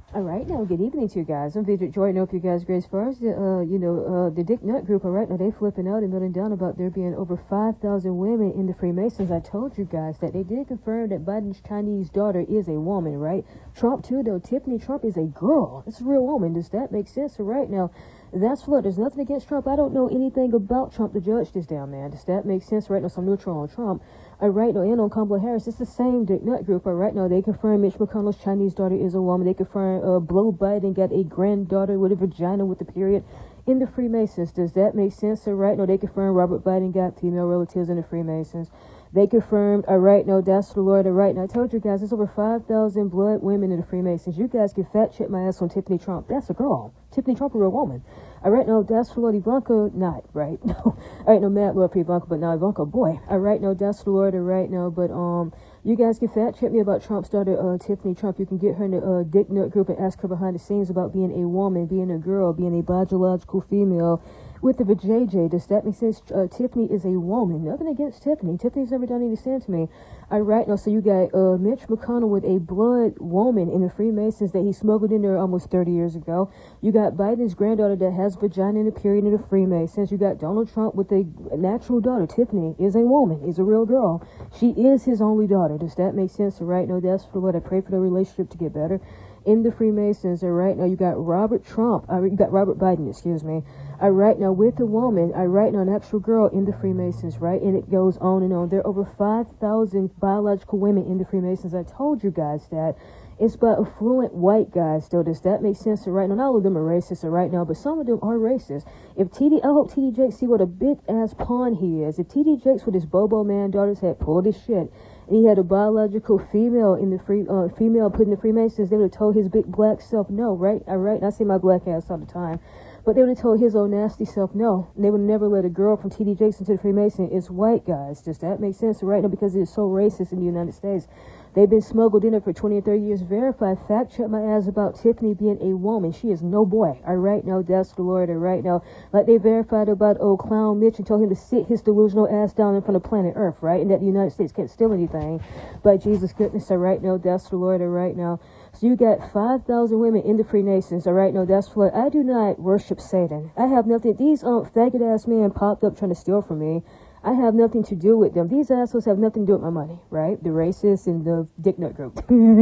All right, now good evening to you guys. I'm Vidret Joy. I know if you guys great as far as the Dick Nut group. All right, now they flipping out and melting down about there being over 5,000 women in the Freemasons. I told you guys that they did confirm that Biden's Chinese daughter is a woman, right? Trump too, though. Tiffany Trump is a girl. It's a real woman. Does that make sense? So right now, that's what. There's nothing against Trump. I don't know anything about Trump to judge this down, man. Does that make sense? Right now, some neutral on Trump. All right, now, and on Kamala Harris, it's the same Dick Nut group. All right, now, they confirm Mitch McConnell's Chinese daughter is a woman. They confirm Blow Biden got a granddaughter with a vagina with a period in the Freemasons. Does that make sense? All right, now, they confirm Robert Biden got female relatives in the Freemasons. They confirmed, all right, no, that's the Lord, all right. Now, I told you guys, there's over 5,000 blood women in the Freemasons. You guys can fact check my ass on Tiffany Trump. That's a girl. Tiffany Trump, a real woman. All right, no, that's the Lord. Ivanka, not, right? No. All right, no, Matt Lord for Ivanka, but now Ivanka, boy. All right, no, that's the Lord, all right, no, but, you guys can fact check me about Trump's daughter, Tiffany Trump. You can get her in the Dick Nut group and ask her behind the scenes about being a woman, being a girl, being a biological female with the vajayjay. Does that make sense? Tiffany is a woman. Nothing against Tiffany. Tiffany's never done anything to me. All right, now, so you got Mitch McConnell with a blood woman in the Freemasons that he smuggled in there almost 30 years ago. You got Biden's granddaughter that has vagina in a period in the Freemasons. You got Donald Trump with a natural daughter. Tiffany is a woman, is a real girl. She is his only daughter. Does that make sense? All right, no, that's for what I pray for the relationship to get better in the Freemasons. All right, now you got Robert Biden, excuse me. All right, now with a woman, all right, now an actual girl in the Freemasons, right? And it goes on and on. There are over 5,000 biological women in the Freemasons. I told you guys that. It's by affluent white guys, still. Does that make sense? All right, now, not all of them are racist, all right, now, but some of them are racist. I hope TD Jakes see what a big-ass pawn he is. If TD Jakes with his Bobo man daughters had pulled his shit, and he had a biological female in the female put in the Freemasons, they would have told his big black self no, right? All right, and I say my black ass all the time. But they would have told his old nasty self no. And they would never let a girl from TD Jakes into the Freemason. It's white guys. Does that make sense? Right now, because it is so racist in the United States. They've been smuggled in it for 20 and 30 years. Verified fact check my ass about Tiffany being a woman. She is no boy. All right, now, that's the Lord. All right, now, like they verified about old clown Mitch and told him to sit his delusional ass down in front of planet Earth, right? And that the United States can't steal anything by Jesus' goodness. All right, now, that's the Lord. All right, now. So you got 5,000 women in the Freemasons. All right, no, that's what I do not worship Satan. I have nothing. These faggot ass men popped up trying to steal from me. I have nothing to do with them. These assholes have nothing to do with my money, right? The racists and the Dick Nut group.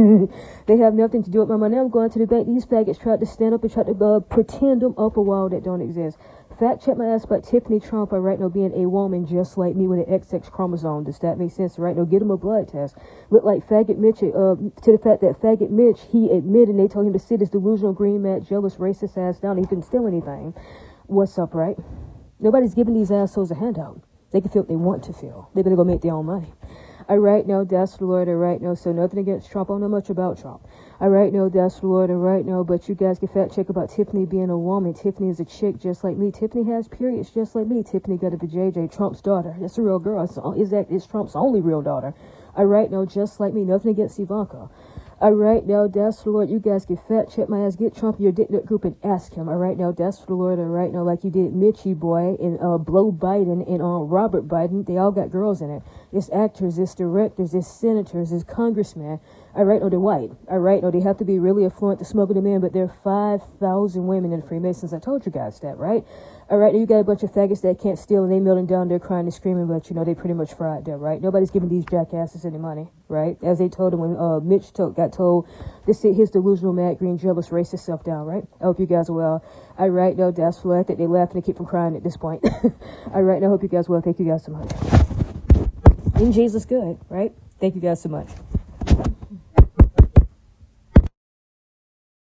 They have nothing to do with my money. I'm going to the bank. These faggots tried to stand up and try to pretend them up a wall that don't exist. Fact check my ass about Tiffany Trump, all right, now, being a woman just like me with an XX chromosome. Does that make sense? Right now, get him a blood test. Look like Faggot Mitch, to the fact that Faggot Mitch, he admitted, and they told him to sit his delusional green mat, jealous, racist ass down. He couldn't steal anything. What's up, right? Nobody's giving these assholes a handout. They can feel what they want to feel. They better go make their own money. All right, now, that's the Lord. All right, now, so nothing against Trump. I don't know much about Trump. All right, no, that's the Lord. All right, no, but you guys can fact check about Tiffany being a woman. Tiffany is a chick just like me. Tiffany has periods just like me. Tiffany got a vajayjay, Trump's daughter. That's a real girl. It's Trump's only real daughter. All right, no, just like me. Nothing against Ivanka. All right, now, that's the Lord. You guys can fact check my ass. Get Trump your Dick Nut group and ask him. All right, now, that's the Lord. All right, now, like you did Mitchie Boy and Blow Biden and Robert Biden. They all got girls in it. It's actors, it's directors, it's senators, it's congressmen. All right, no, they're white. All right, no, they have to be really affluent to smuggle them in, but there are 5,000 women in the Freemasons. I told you guys that, right? All right, now you got a bunch of faggots that can't steal, and they melting down there crying and screaming, but, you know, they pretty much fried there, right? Nobody's giving these jackasses any money, right? As they told him when Mitch got told to sit his delusional, mad, green, jealous, racist self down, right? I hope you guys are well. All right, no, that's what I think they're laughing to keep from crying at this point. All right, now I hope you guys well. Thank you guys so much. In Jesus good, right? Thank you guys so much.